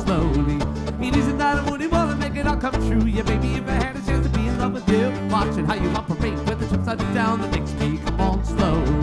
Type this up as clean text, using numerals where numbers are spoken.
slowly. It isn't that I wouldn't want to make it all come true. Yeah, baby, if I had a chance to be in love with you, watching how you operate with the chips side down, that makes me come on slowly.